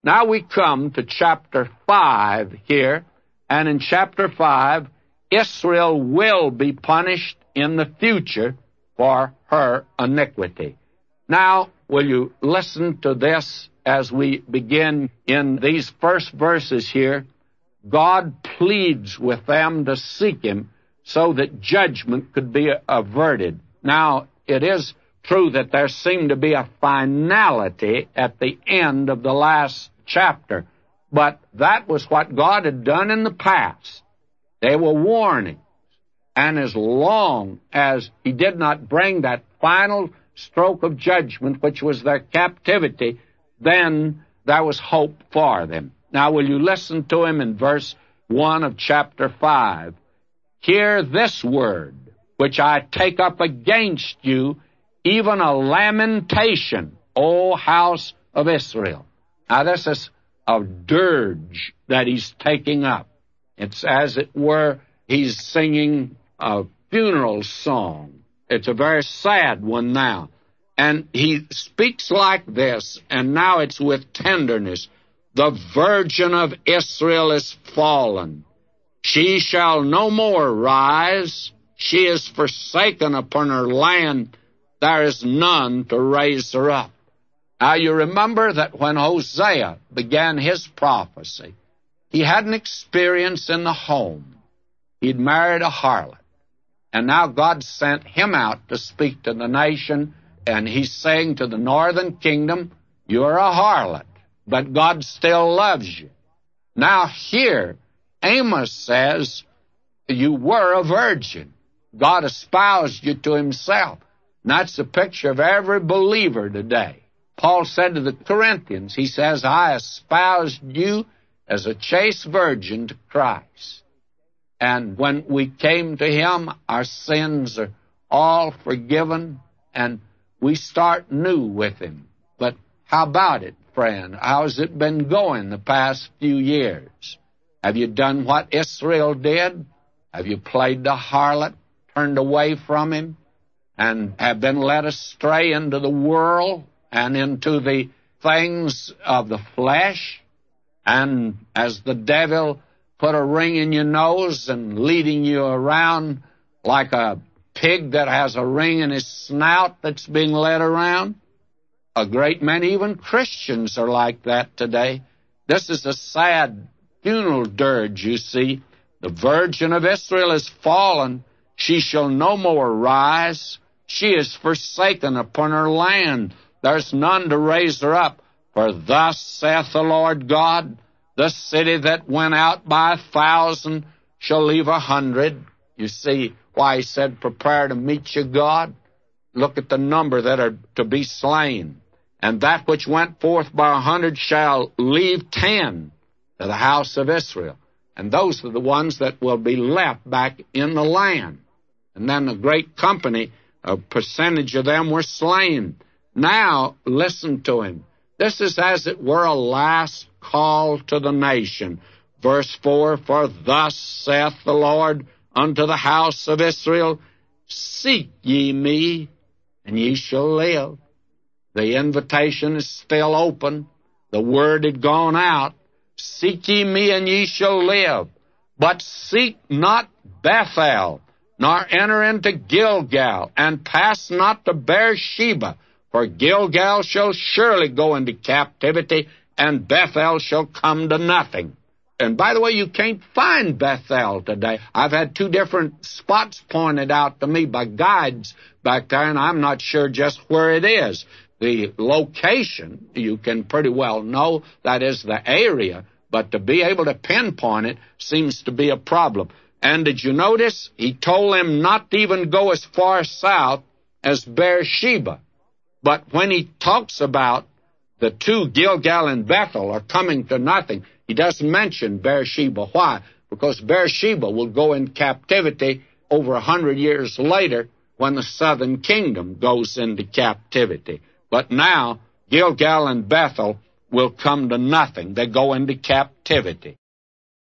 Now we come to chapter 5 here, and in chapter 5, Israel will be punished in the future for her iniquity. Now, will you listen to this as we begin in these first verses here? God pleads with them to seek Him so that judgment could be averted. Now, it is true that there seemed to be a finality at the end of the last chapter, but that was what God had done in the past. They were warnings, and as long as He did not bring that final stroke of judgment, which was their captivity, then there was hope for them. Now, will you listen to Him in verse 1 of chapter 5? Hear this word, which I take up against you, even a lamentation, O house of Israel. Now, this is a dirge that He's taking up. It's as it were, He's singing a funeral song. It's a very sad one now. And He speaks like this, and now it's with tenderness. The virgin of Israel is fallen. She shall no more rise. She is forsaken upon her land. There is none to raise her up. Now you remember that when Hosea began his prophecy, he had an experience in the home. He'd married a harlot. And now God sent him out to speak to the nation, and he's saying to the northern kingdom, you're a harlot, but God still loves you. Now here, Amos says, you were a virgin. God espoused you to Himself. And that's the picture of every believer today. Paul said to the Corinthians, he says, I espoused you as a chaste virgin to Christ. And when we came to Him, our sins are all forgiven, and we start new with Him. But how about it, friend? How's it been going the past few years? Have you done what Israel did? Have you played the harlot, turned away from Him, and have been led astray into the world and into the things of the flesh? And as the devil put a ring in your nose and leading you around like a pig that has a ring in his snout that's being led around? A great many, even Christians, are like that today. This is a sad funeral dirge, you see. The virgin of Israel is fallen. She shall no more rise. She is forsaken upon her land. There's none to raise her up. For thus saith the Lord God, the city that went out by 1,000 shall leave 100. You see why He said, prepare to meet your God? Look at the number that are to be slain. And that which went forth by 100 shall leave 10 to the house of Israel. And those are the ones that will be left back in the land. And then a great company, a percentage of them were slain. Now, listen to Him. This is as it were a last call to the nation. Verse 4, for thus saith the Lord unto the house of Israel, seek ye me, and ye shall live. The invitation is still open. The word had gone out. Seek ye me, and ye shall live. But seek not Bethel, nor enter into Gilgal, and pass not to Beersheba. For Gilgal shall surely go into captivity, and Bethel shall come to nothing. And by the way, you can't find Bethel today. I've had 2 different spots pointed out to me by guides back there, and I'm not sure just where it is. The location, you can pretty well know, that is the area, but to be able to pinpoint it seems to be a problem. And did you notice? He told them not to even go as far south as Beersheba. But when he talks about the 2, Gilgal and Bethel, are coming to nothing, he doesn't mention Beersheba. Why? Because Beersheba will go in captivity over 100 years later when the southern kingdom goes into captivity. But now, Gilgal and Bethel will come to nothing. They go into captivity.